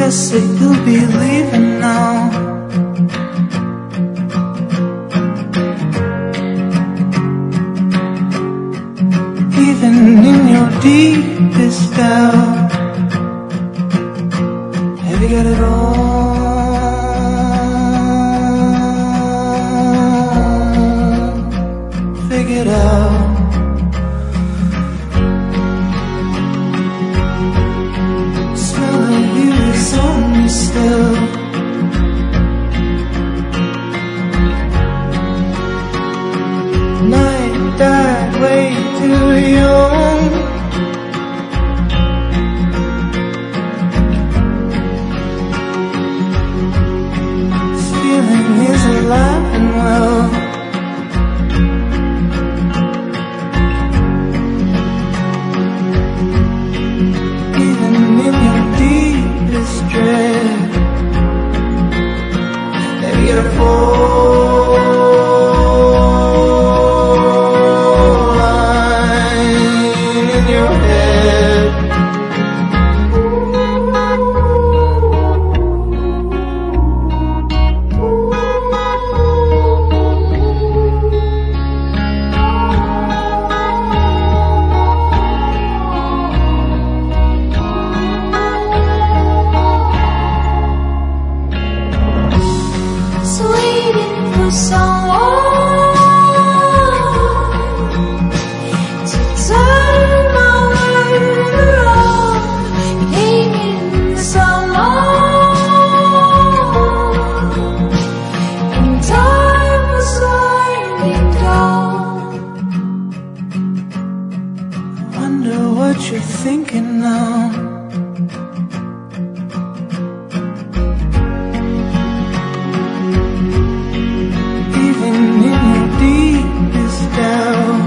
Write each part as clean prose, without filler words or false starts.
guess that you'll be leaving now. Even in your deepest doubt, have you got it all figured out? Smell of you is on me still. Night died way too young. This feeling is alive and well. Even in your deepest dread, maybe you're a fool. What you're thinking now? Even in your deepest doubt,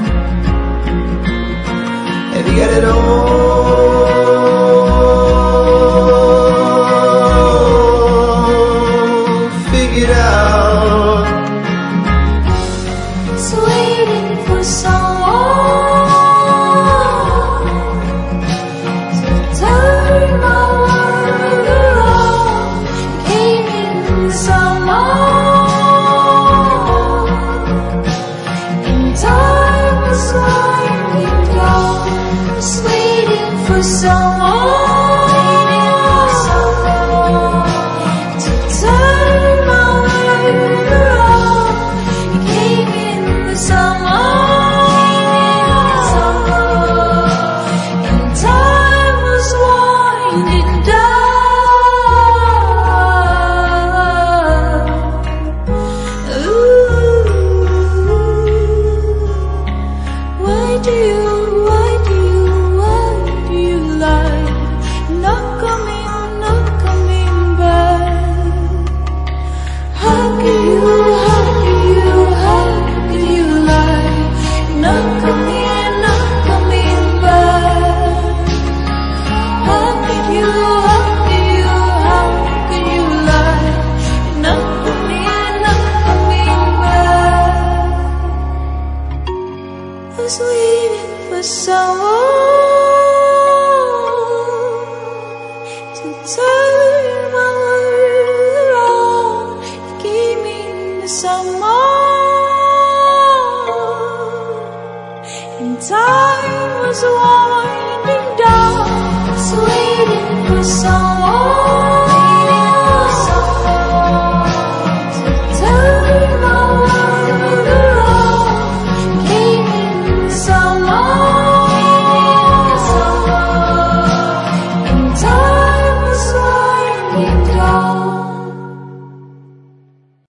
have you got it all figured out? It's waiting for some